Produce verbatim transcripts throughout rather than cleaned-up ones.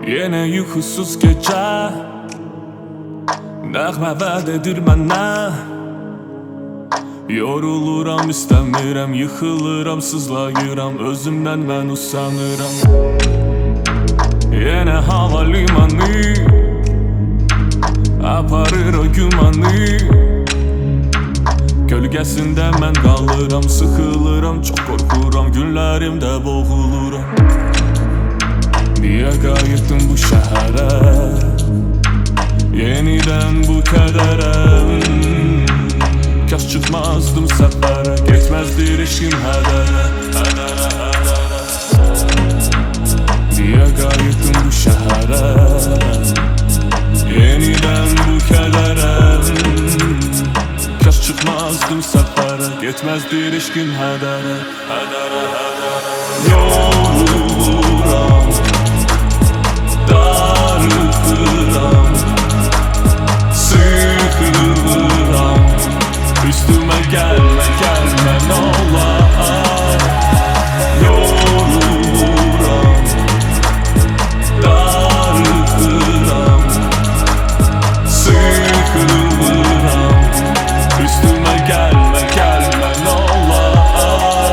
Yine yuxusuz gece, nəğmə vəd edir mənə. Yoruluram, istəmirəm, yıxılıram, sızlayıram, özümdən mən usanıram. Yenə hava limanı aparır o gümanı. Gölgəsində mən qalıram, sıxılıram, çox qorxuram, günlərimdə boğuluram. Niyə qayıtdım bu şəhərə, yenidən bu kədərə? Kaş çıxmazdım səfərə, getməzdir eşqim hədərə, hədərə, hədərə. Niyə qayıtdım bu şəhərə, yenidən bu kədərə? Kaş çıxmazdım səfərə, getməzdir eşqim hədərə, hədərə, hədərə. Yoruluram, darıxıram, sıxılıram. Üstüme gelme, gelme n'olar. Yoruluram, darıxıram, sıxılıram. Üstüme gelme, gelme n'olar.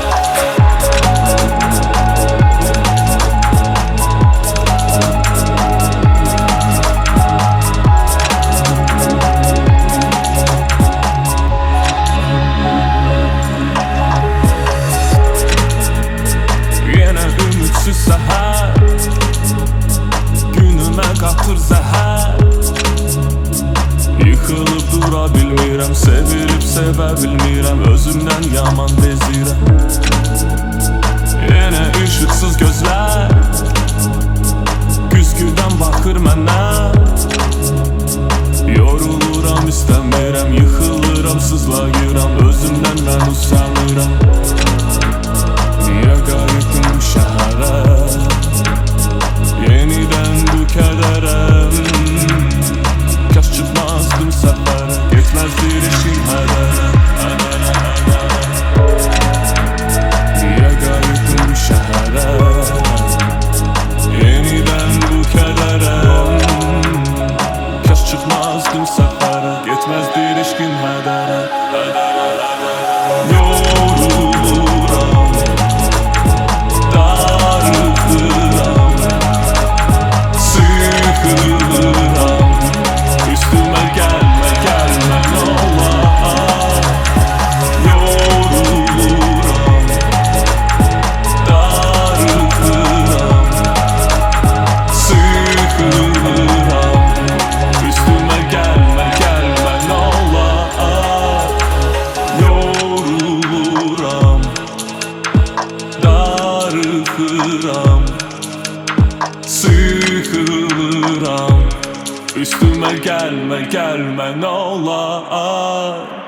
Səhər günümə qatır zəhər. Yıxılıb dura bilmirəm, sevilib sevə bilmirəm, özümdən yaman bezirəm. Yenə işıqsız gözlər güzgüdən baxır mənə. Yoruluram, istəmirəm, yıxılıram, sızlayıram, özümdən mən usanıram. Niyə qayıtdım bu şəhərə, yenidən bu kədərə? Kaş çıxmazdım səfərə, getməzdir eşqim hədərə, hədərə, hədərə. Niyə qayıtdım bu şəhərə, yenidən bu kədərə? Kaş çıxmazdım səfərə, getməzdir eşqim hədərə, hədərə, hədərə. Yoruluram, darıxıram, sıxılıram. Üstüme gelme, gelme n'olar. Yoruluram, darıxıram, sıxılıram. Üstüme gelme, gelme n'olar. Yoruluram, darıxıram, sıxılıram. Üstüme gelme, gelme n'olar.